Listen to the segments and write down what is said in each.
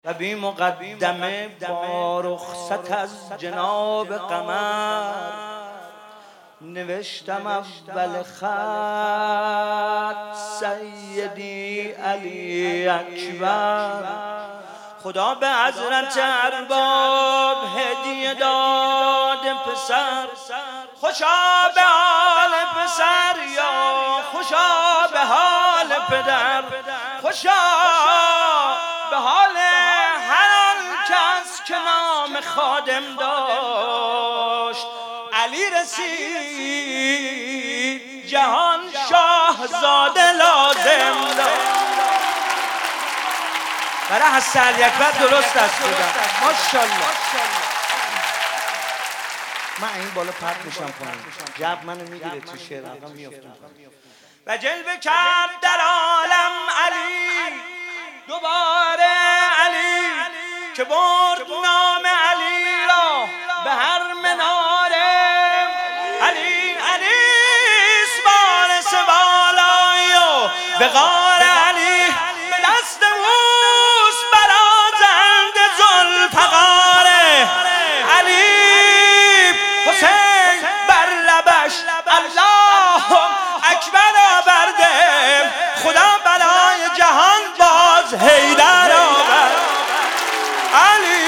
و بی مقدمه با رخصت از جناب قمر نوشتم اول خط سیدی علی اکبر. خدا به حضرت ارباب هدیه داد پسر، خوشا به حال پسر یا خوشا به حال پدر، خوشا به حال هر آن کس که نام خادم داشت. علی رسید جهان شاهزاده لازم داشت. برای حضرت علی اکبر درست است بودم. ماشاءالله. من این بالا پرت میشم کنم جب منو میگیره تو شعر آقا میافتم و جلوه کرد در عالم علی دوباره علی که برد نام علی را به هر مناره. علی علیس بارس بالایی و به غار علی به دست اوس برازند ذوالفقاره. علی حسین بر لبش الله اکبر آورده، خدا برای جهان باز حیدر آورد. علی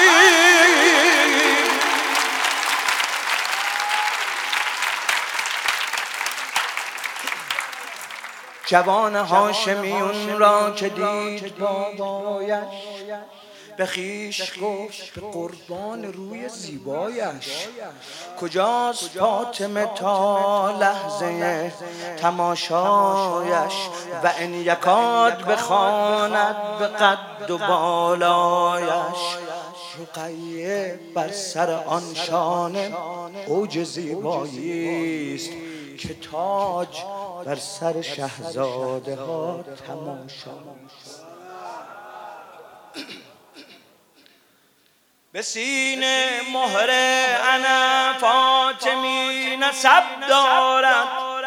جوان هاشمیون را که دید بابایش به خویش گفت به قربان روی زیبایش کجاست فاطمه تا لحظه تماشایش و ان یکاد بخواند به قد و بالایش. رقیه بر سر آن شانه اوج زیبایی است که تاج بر سر شهزاده ها تماشایش. به سینه مهر انا فاطمی نسب دارد،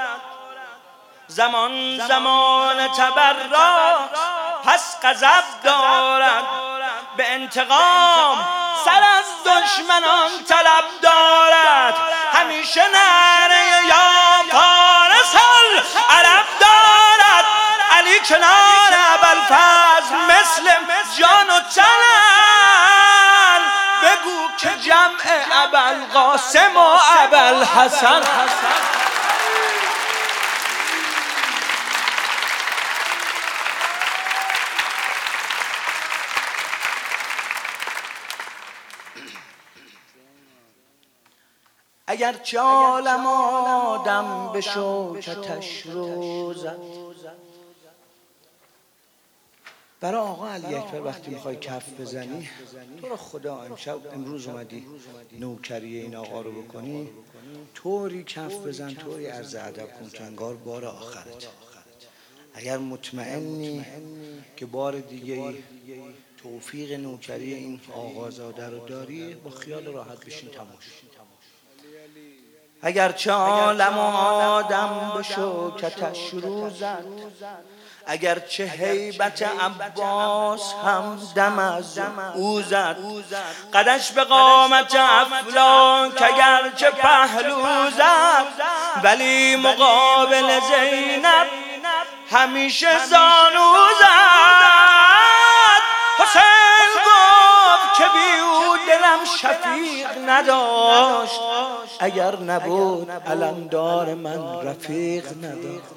زمان زمان تبرا پس غضب دارد. به انتقام سر از دشمنان طلب دارد، همیشه نعره یا فارس العرب دارد. علی کنار ابوالفضل مثل جان و تن، بگو که جمع ابوالقاسم و ابوالحسن. اگر چه عالم آدم به شوکتش روزد. برای آقا علی اکبر وقتی میخوای کف بزنی، تو رو خدا امروز اومدی نوکری این آقا رو بکنی، طوری کف بزن، طوری عرض ادب کن که انگار بار آخرت. اگر مطمئنی که بار دیگه توفیق نوکری این آقازاده رو داری، با خیال راحت بشین تماش. اگر چه عالم آدم به شوکتش روزد، اگر چه هیبت عباس هم دم از او زد. قدش به قامت افلاک اگر چه پهلو زد، ولی مقابل زینب همیشه زانو زد. حسین گفت که بی او دلم شفیق نداشت، اگر نبود علمدار من رفیق نداشت.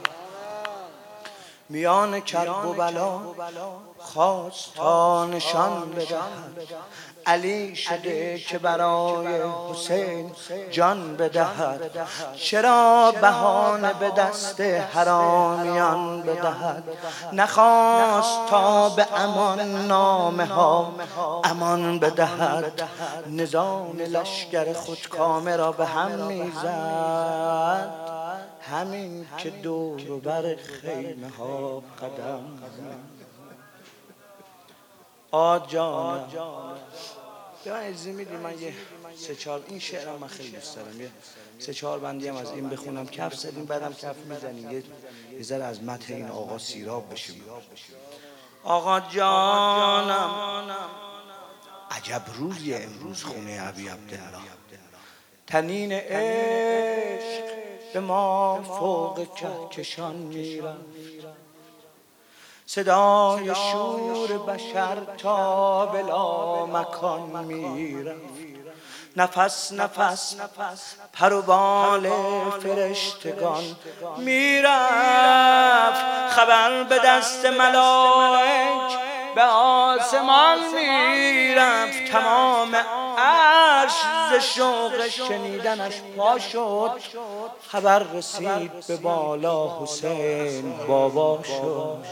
میان کرب و بلا خواست تا نشان بدهد، علی شده که برای حسین جان بدهد. چرا بهانه به دست حرامیان بدهد، نخواست تا به امان نامه ها امان بدهد. نظام لشکر خودکامه را به هم میزد، همین که دور و بر خیمه ها قدم. آجانا به من اجازه میدی من یه سه چهار این شعرم من خیلی دوست دارم، یه سه چهار بندی هم از این بخونم. کف زدیم بعدم کف میزنیم، یه ذره از مدح این آقا سیراب بشیم. آقا جانم عجب روزی امروز خونه ابی عبدالله. تنین عشق به ما فوق کهکشان میرفت، صدای شور بشر تا بلا مکان میرفت، نفس نفس پر و بال فرشتگان میرفت، خبر به دست ملائک به آسمان میرفت، تمام عرش ز شوق شنیدنش پا شد، خبر رسید به بالا حسین بابا شد.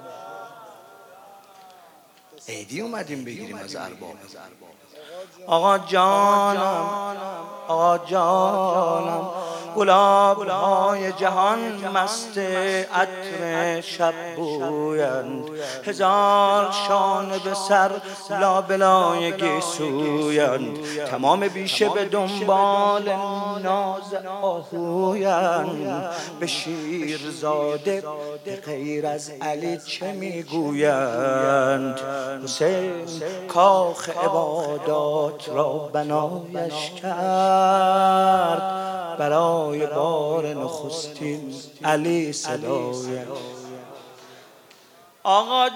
عیدی اومدیم بگیریم از ارباب. آقا جانم آقا جانم گلاب‌های جهان مست عطر شب بویند، هزار شانه به سر لابلای گیسویند، تمام بیشه به دنبال ناز آهویند، به شیرزاده به غیر از علی چه میگویند؟ حسین کاخ عبادات را بنایش کرد، برای بار نخستین علی صدای. آقا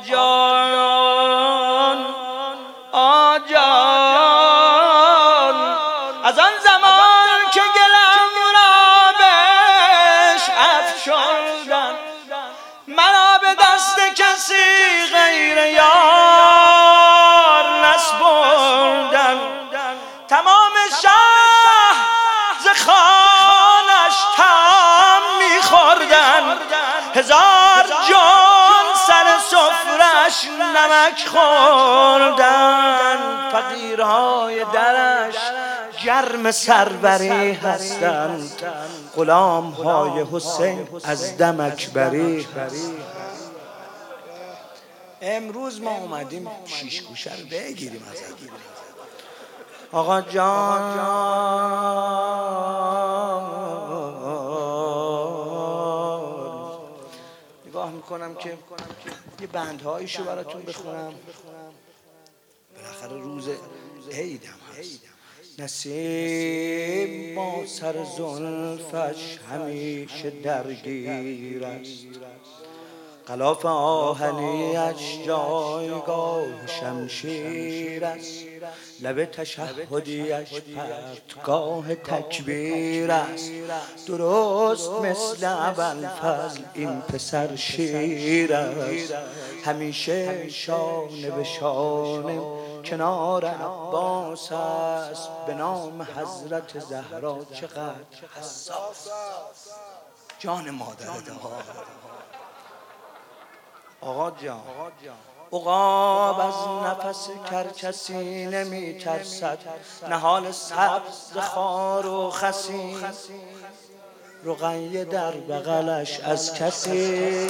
جان آقا جان از آن زمان که گلم را بهش افشردن، مرا به دست کسی غیر یار نسپردن، تمام شهر ز خوانش طعم می‌خوردن، هزار جان سر سفرش نمک خوردن، فقیرهای درش گرم سروری هستند، غلام‌های حسین از دم اکبری هستند. امروز ما اومدیم شیش گوشه رو بگیریم از آقا جان. نگاه میکنم که یه بندهایشو براتون بخونم، بالاخره روز عیدم هست. نسیم با سر زلفش همیشه درگیر است، غلاف آهنیش جایگاه شمشیر است، لب تشهدیش پرتگاه تکبیر است، درست مثل ابوالفضل این پسر شیر است، همیشه شانه به شانه کنار عباس است، به نام حضرت زهرا چقدر حساس، جان مادر دهان. آقا جان عقاب از نفس کرکسی نمی ترسد، نهال سبز خار و خسی، رقیه در بغلش از کسی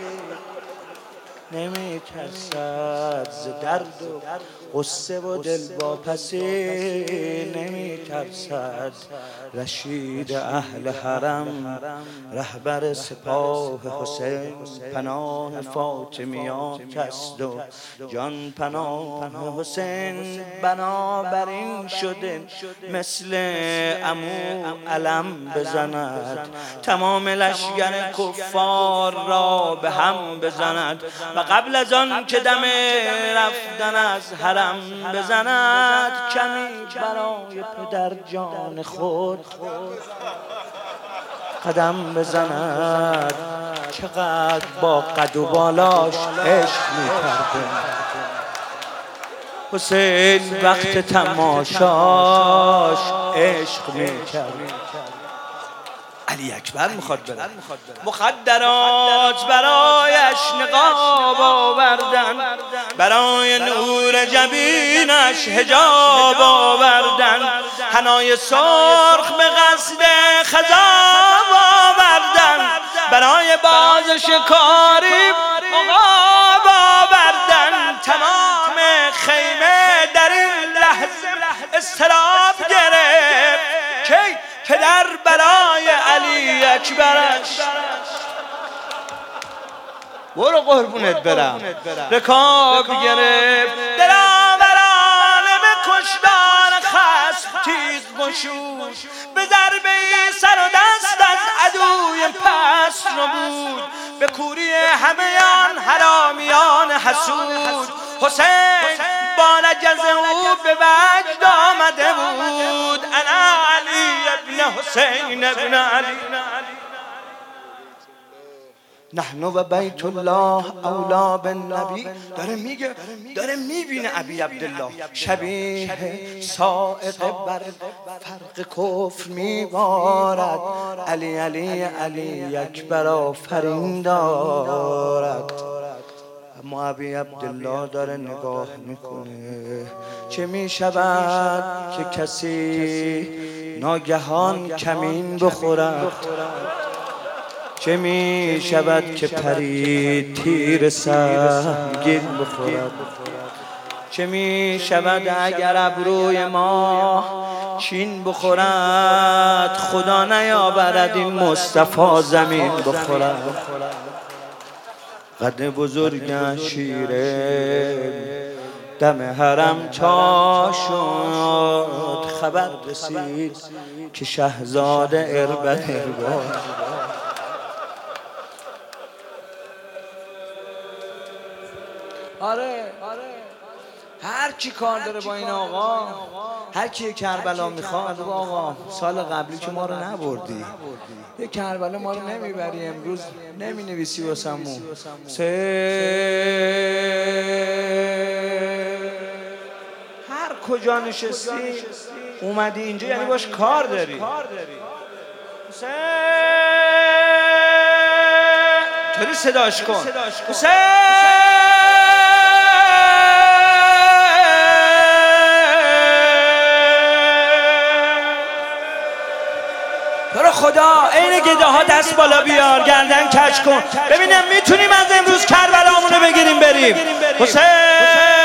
نمی ترسد، ز درد و غصه و دلواپسی نمی ترسد، رشید اهل حرم رهبر سپاه حسین پناه فاطمیات است و جان پناه حسین، بنابراین شده مثل عمو علم بزند، تمام لشگر کفار را به هم بزند، و قبل از آن که دم رفتن از حرم بزند، کمی برای پدر جان خود قدم بزند، چقدر با قد و بالاش عشق می‌کرده حسین، وقت تماشاش عشق می‌کرد. علی اکبر میخواد بره، مخدرات برایش نقاب آوردن، برای نور جبینش حجاب آوردن، حنای سرخ به قصد خضاب آوردن، برای باز شکاری عقاب آوردن، تمام خیمه در این لحظه اضطراب گرفت که پدر برای علی اکبرش برو قربونت برم. رکاب گرفت دلاوران به کشدار خصم تیز گشود، به ضربه سر و دست از عدوی پس ربود، به کوری همه‌یان حرامیان حسود. حسین با رجز او به وجد آمده بود، انا علی ابن حسین ابن علی، نحن و بیت الله اولا بالنبی. داره میبینه ابی عبدالله شبیه صاعقه بر فرق کفر میبارد، علی علی علی اکبر آفرین دارد. اما ابی عبدالله داره نگاه میکنه چه میشود که کسی ناگهان کمین بخورد، چه می شود که پری تیر سهمگین بخورد، چه می شود اگر ابروی ما چین بخورد، خدا نیاورد این مصطفی زمین بخورد. قد بزرگ شیره دم حرم تا شد، خبر رسید که شهزاده اربد آره هر کی کار داره با این آقا، هر کی کربلا میخواد. آقا سال قبلی که ما رو نبردی، یه کربلا ما رو نمیبری، امروز نمینویسی واسمون هر کجا نشستی اومدی اینجا یعنی باش کار داری. طوری صداش کن حسین. برو خدا عین گده ها دست بالا بیار، گردن کج کن، ببینم میتونیم از امروز کربلامونو بگیریم بریم. حسین